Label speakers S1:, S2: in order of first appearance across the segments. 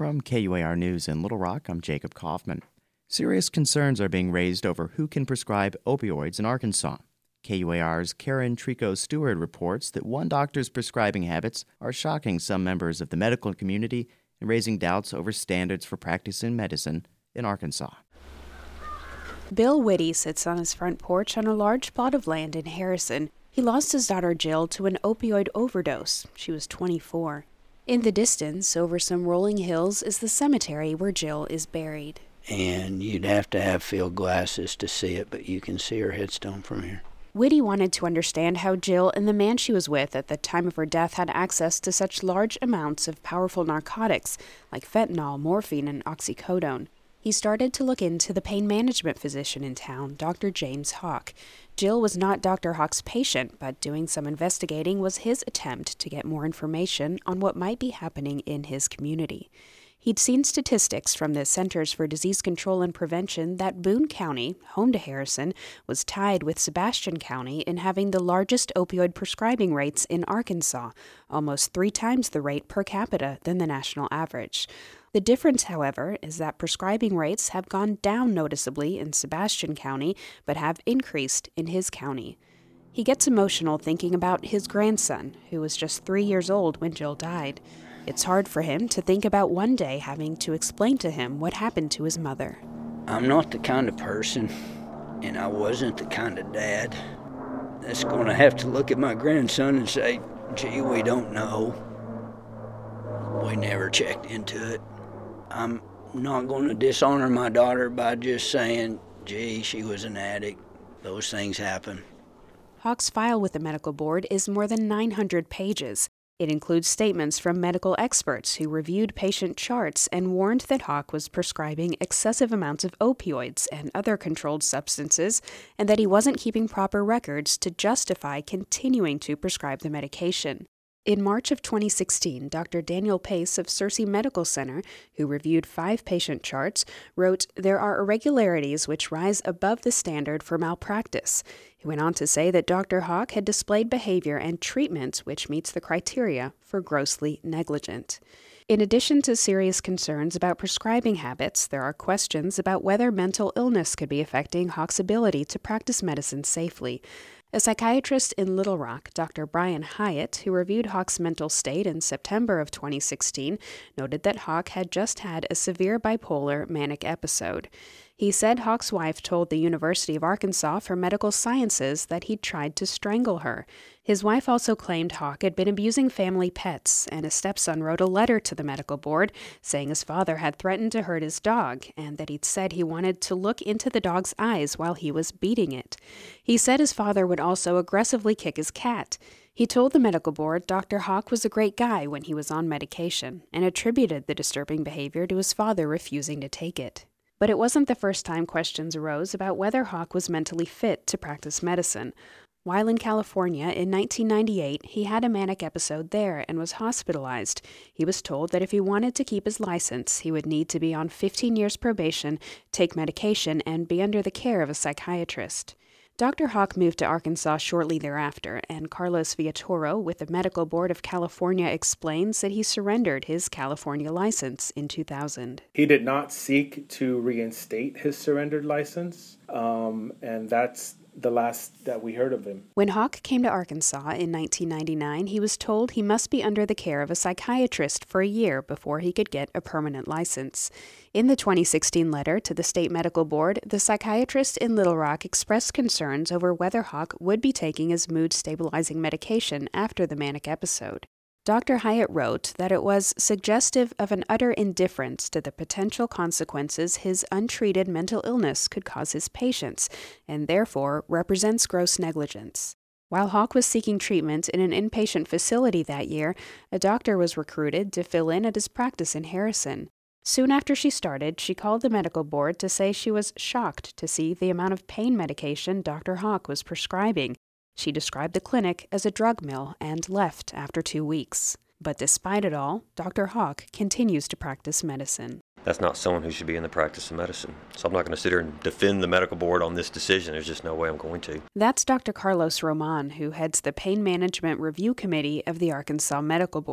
S1: From KUAR News in Little Rock, I'm Jacob Kaufman. Serious concerns are being raised over who can prescribe opioids in Arkansas. KUAR's Karen Trico-Stewart reports that one doctor's prescribing habits are shocking some members of the medical community and raising doubts over standards for practicing medicine in Arkansas.
S2: Bill Whitty sits on his front porch on a large plot of land in Harrison. He lost his daughter Jill to an opioid overdose. She was 24. In the distance, over some rolling hills, is the cemetery where Jill is buried.
S3: And you'd have to have field glasses to see it, but you can see her headstone from here.
S2: Whitty wanted to understand how Jill and the man she was with at the time of her death had access to such large amounts of powerful narcotics like fentanyl, morphine, and oxycodone. He started to look into the pain management physician in town, Dr. James Hawk. Jill was not Dr. Hawk's patient, but doing some investigating was his attempt to get more information on what might be happening in his community. He'd seen statistics from the Centers for Disease Control and Prevention that Boone County, home to Harrison, was tied with Sebastian County in having the largest opioid prescribing rates in Arkansas, almost 3 times the rate per capita than the national average. The difference, however, is that prescribing rates have gone down noticeably in Sebastian County, but have increased in his county. He gets emotional thinking about his grandson, who was just 3 years old when Jill died. It's hard for him to think about one day having to explain to him what happened to his mother.
S3: I'm not the kind of person, and I wasn't the kind of dad, that's going to have to look at my grandson and say, gee, we don't know. We never checked into it. I'm not going to dishonor my daughter by just saying, gee, she was an addict. Those things happen.
S2: Hawk's file with the medical board is more than 900 pages. It includes statements from medical experts who reviewed patient charts and warned that Hawk was prescribing excessive amounts of opioids and other controlled substances, and that he wasn't keeping proper records to justify continuing to prescribe the medication. In March of 2016, Dr. Daniel Pace of Searcy Medical Center, who reviewed 5 patient charts, wrote, "There are irregularities which rise above the standard for malpractice." He went on to say that Dr. Hawk had displayed behavior and treatment which meets the criteria for grossly negligent. In addition to serious concerns about prescribing habits, there are questions about whether mental illness could be affecting Hawk's ability to practice medicine safely. A psychiatrist in Little Rock, Dr. Brian Hyatt, who reviewed Hawk's mental state in September of 2016, noted that Hawk had just had a severe bipolar manic episode. He said Hawk's wife told the University of Arkansas for Medical Sciences that he'd tried to strangle her. His wife also claimed Hawk had been abusing family pets, and his stepson wrote a letter to the medical board saying his father had threatened to hurt his dog and that he'd said he wanted to look into the dog's eyes while he was beating it. He said his father would also aggressively kick his cat. He told the medical board Dr. Hawk was a great guy when he was on medication and attributed the disturbing behavior to his father refusing to take it. But it wasn't the first time questions arose about whether Hawk was mentally fit to practice medicine. While in California in 1998, he had a manic episode there and was hospitalized. He was told that if he wanted to keep his license, he would need to be on 15 years probation, take medication, and be under the care of a psychiatrist. Dr. Hawk moved to Arkansas shortly thereafter, and Carlos Villatoro with the Medical Board of California explains that he surrendered his California license in 2000.
S4: He did not seek to reinstate his surrendered license, and that's the last that we heard of him.
S2: When Hawk came to Arkansas in 1999, he was told he must be under the care of a psychiatrist for a year before he could get a permanent license. In the 2016 letter to the State Medical Board, the psychiatrist in Little Rock expressed concerns over whether Hawk would be taking his mood-stabilizing medication after the manic episode. Dr. Hyatt wrote that it was suggestive of an utter indifference to the potential consequences his untreated mental illness could cause his patients, and therefore represents gross negligence. While Hawk was seeking treatment in an inpatient facility that year, a doctor was recruited to fill in at his practice in Harrison. Soon after she started, she called the medical board to say she was shocked to see the amount of pain medication Dr. Hawk was prescribing. She described the clinic as a drug mill and left after 2 weeks. But despite it all, Dr. Hawk continues to practice medicine.
S5: That's not someone who should be in the practice of medicine. So I'm not going to sit here and defend the medical board on this decision. There's just no way I'm going to.
S2: That's Dr. Carlos Roman, who heads the Pain Management Review Committee of the Arkansas Medical Board.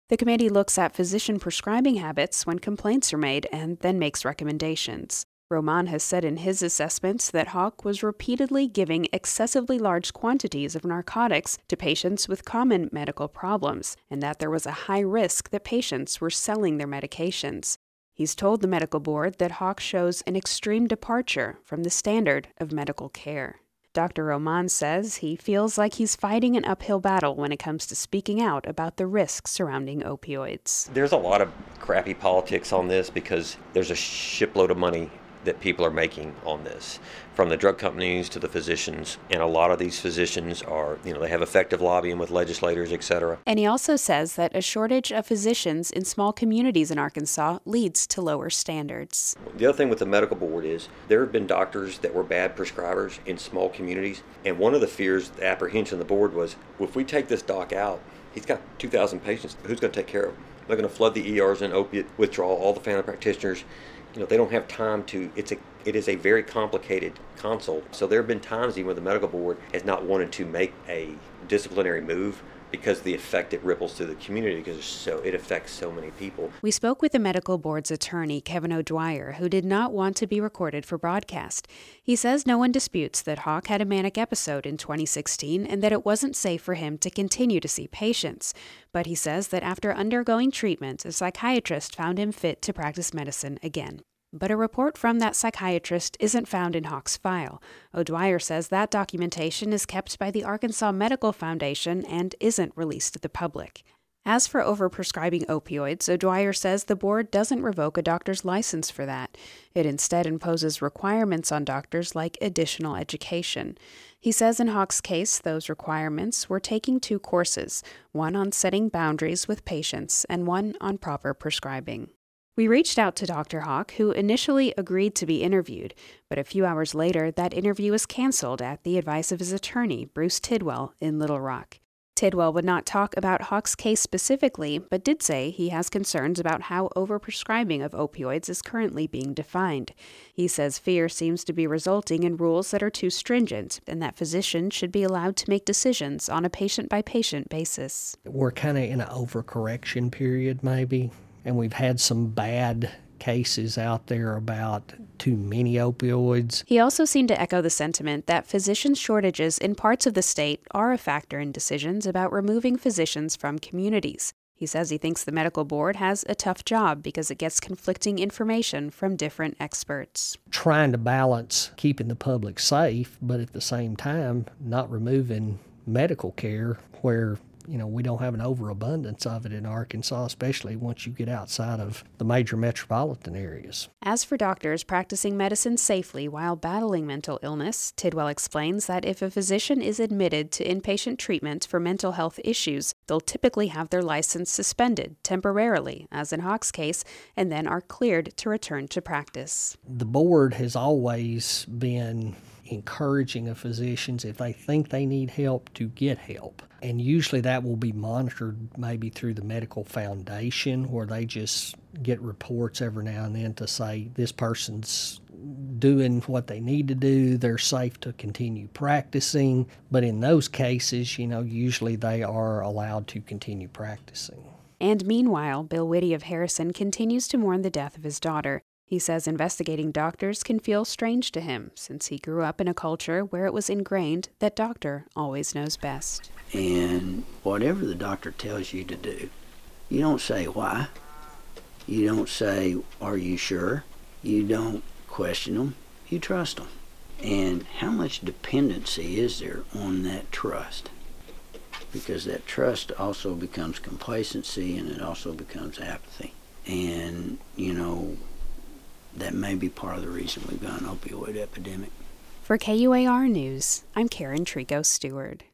S2: The committee looks at physician prescribing habits when complaints are made and then makes recommendations. Roman has said in his assessments that Hawk was repeatedly giving excessively large quantities of narcotics to patients with common medical problems, and that there was a high risk that patients were selling their medications. He's told the medical board that Hawk shows an extreme departure from the standard of medical care. Dr. Roman says he feels like he's fighting an uphill battle when it comes to speaking out about the risks surrounding opioids.
S5: There's a lot of crappy politics on this because there's a shipload of money that people are making on this, from the drug companies to the physicians. And a lot of these physicians are, they have effective lobbying with legislators, etc.
S2: And he also says that a shortage of physicians in small communities in Arkansas leads to lower standards.
S5: The other thing with the medical board is there have been doctors that were bad prescribers in small communities. And one of the fears, the apprehension of the board was, well, if we take this doc out, he's got 2,000 patients. Who's going to take care of them? They're going to flood the ERs and opiate withdrawal, all the family practitioners. They don't have time to, it is a very complicated consult. So there have been times even where the medical board has not wanted to make a disciplinary move because the effect it ripples through the community because it affects so many people.
S2: We spoke with the medical board's attorney, Kevin O'Dwyer, who did not want to be recorded for broadcast. He says no one disputes that Hawk had a manic episode in 2016 and that it wasn't safe for him to continue to see patients. But he says that after undergoing treatment, a psychiatrist found him fit to practice medicine again. But a report from that psychiatrist isn't found in Hawk's file. O'Dwyer says that documentation is kept by the Arkansas Medical Foundation and isn't released to the public. As for overprescribing opioids, O'Dwyer says the board doesn't revoke a doctor's license for that. It instead imposes requirements on doctors like additional education. He says in Hawk's case, those requirements were taking 2 courses, one on setting boundaries with patients and one on proper prescribing. We reached out to Dr. Hawk, who initially agreed to be interviewed, but a few hours later, that interview was canceled at the advice of his attorney, Bruce Tidwell, in Little Rock. Tidwell would not talk about Hawk's case specifically, but did say he has concerns about how overprescribing of opioids is currently being defined. He says fear seems to be resulting in rules that are too stringent, and that physicians should be allowed to make decisions on a patient-by-patient basis.
S6: We're kind of in an overcorrection period, maybe. And we've had some bad cases out there about too many opioids.
S2: He also seemed to echo the sentiment that physician shortages in parts of the state are a factor in decisions about removing physicians from communities. He says he thinks the medical board has a tough job because it gets conflicting information from different experts.
S6: Trying to balance keeping the public safe, but at the same time not removing medical care where we don't have an overabundance of it in Arkansas, especially once you get outside of the major metropolitan areas.
S2: As for doctors practicing medicine safely while battling mental illness, Tidwell explains that if a physician is admitted to inpatient treatment for mental health issues, they'll typically have their license suspended temporarily, as in Hawk's case, and then are cleared to return to practice.
S6: The board has always been encouraging of physicians, if they think they need help, to get help. And usually that will be monitored maybe through the medical foundation, where they just get reports every now and then to say this person's doing what they need to do, they're safe to continue practicing. But in those cases, usually they are allowed to continue practicing.
S2: And meanwhile, Bill Whitty of Harrison continues to mourn the death of his daughter. He says investigating doctors can feel strange to him, since he grew up in a culture where it was ingrained that doctor always knows best.
S3: And whatever the doctor tells you to do, you don't say why. You don't say, are you sure? You don't question them. You trust them. And how much dependency is there on that trust? Because that trust also becomes complacency, and it also becomes apathy. And, that may be part of the reason we've got an opioid epidemic.
S2: For KUAR News, I'm Karen Trico Stewart.